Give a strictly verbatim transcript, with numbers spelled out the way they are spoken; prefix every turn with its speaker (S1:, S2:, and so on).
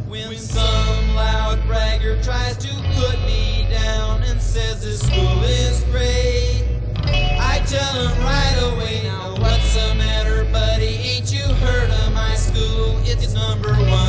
S1: When some loud bragger tries to put me down and says this school is great, I tell him right away, now what's the matter, buddy? Ain't you heard of my school? It's number one.